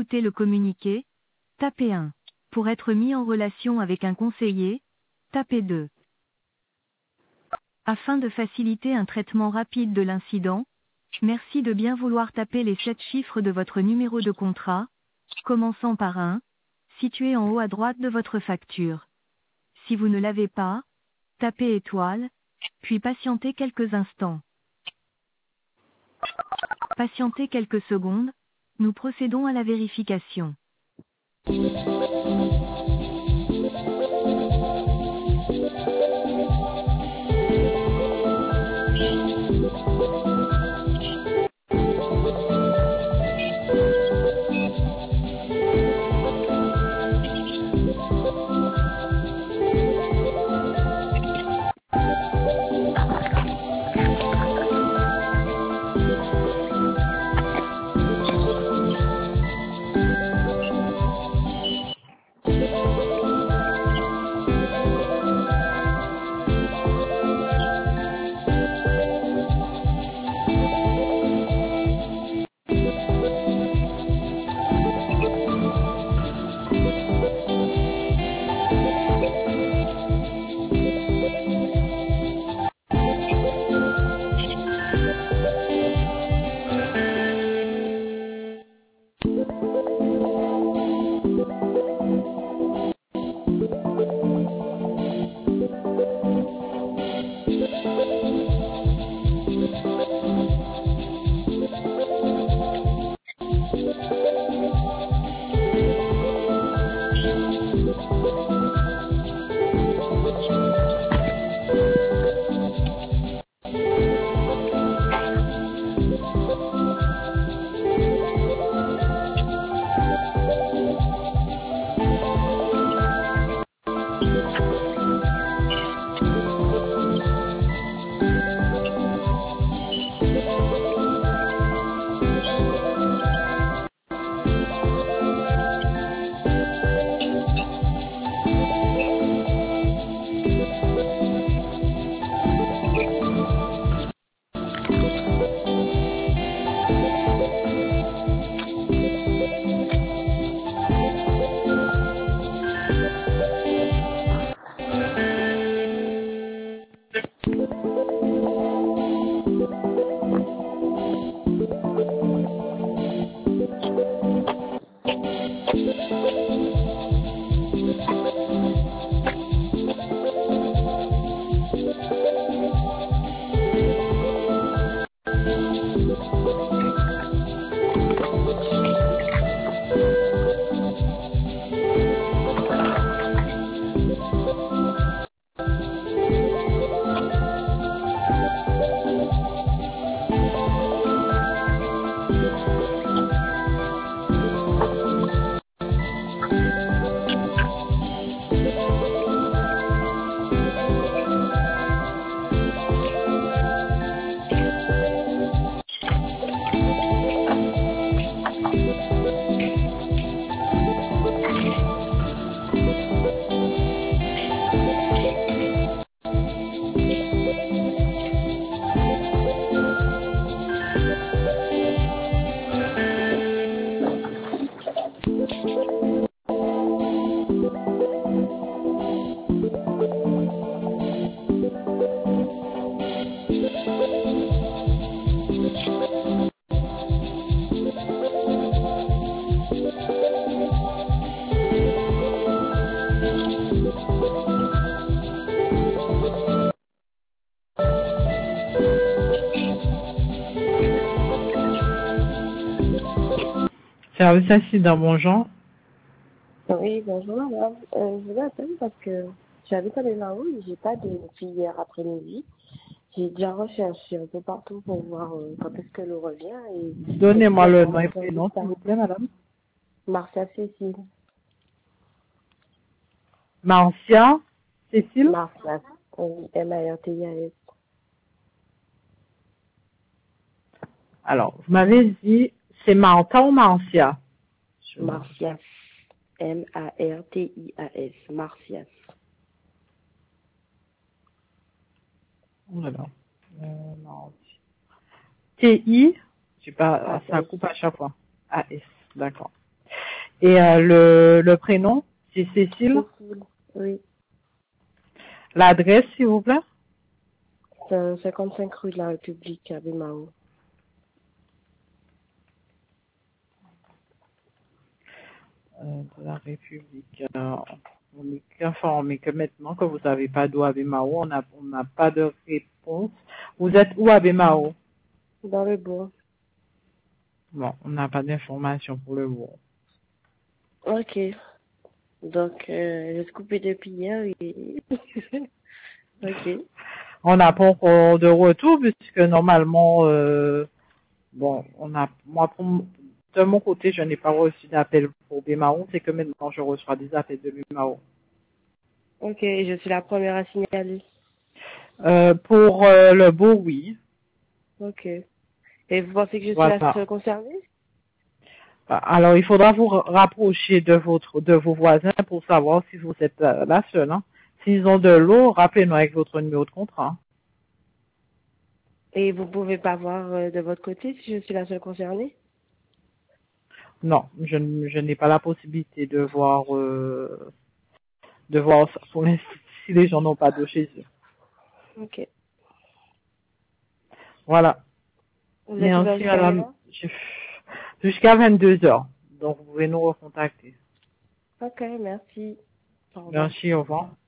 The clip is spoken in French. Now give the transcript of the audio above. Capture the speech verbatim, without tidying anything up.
écouter le communiqué, tapez un. Pour être mis en relation avec un conseiller, tapez deux. Afin de faciliter un traitement rapide de l'incident, merci de bien vouloir taper les sept chiffres de votre numéro de contrat, commençant par un, situé en haut à droite de votre facture. Si vous ne l'avez pas, tapez étoile, puis patientez quelques instants. Patientez quelques secondes, nous procédons à la vérification. Service accident, bonjour. Oui, bonjour madame. Euh, je vous appelle parce que j'habite à là-haut et j'ai pas de fille hier après-midi. J'ai déjà recherché un peu partout pour voir euh, quand est-ce que le revient. Et Donnez-moi le nom et prénom, s'il vous plaît, madame. Marcia Cécile. Marcia Cécile. Marcia, oui, M A R T I A S. Alors, vous m'avez dit, c'est Martha ou Marcia? Marcia. M A R T I A S. Marcia. Voilà. Euh, non. T I, je sais pas, ça coupe à chaque fois. A S, d'accord. Et euh, le, le prénom, c'est Cécile. Cécile, oui. L'adresse, s'il vous plaît. C'est cinquante-cinq rue de la République à Bémao. Euh, de la République. Euh, on est informé que maintenant que vous n'avez pas d'eau à Bémao, on n'a on n'a pas de réponse. Vous êtes où à Bémao? Dans le bois. Bon, on n'a pas d'informations pour le moment. Ok. Donc, euh, j'ai coupé depuis hier et... ok. On n'a pas encore de retour puisque normalement, euh, bon, on a, moi, pour, de mon côté, je n'ai pas reçu d'appel pour Bémao. C'est que maintenant, je reçois des appels de Bémao. Ok, je suis la première à signaler. Euh, pour euh, le beau, oui. Ok. Et vous pensez que je suis Voilà. la seule concernée? Alors, il faudra vous rapprocher de votre, de vos voisins pour savoir si vous êtes la, la seule. Hein. S'ils ont de l'eau, rappelez-nous avec votre numéro de contrat. Et vous pouvez pas voir euh, de votre côté si je suis la seule concernée? Non, je, n- je n'ai pas la possibilité de voir, euh, de voir pour l'instant si les gens n'ont pas d'eau chez eux. Ok. Voilà. Vous êtes ouvert Merci, jusqu'à quelle madame. heure? Je- Jusqu'à vingt-deux heures. Donc, vous pouvez nous recontacter. Ok, merci. Au revoir. Merci, au revoir.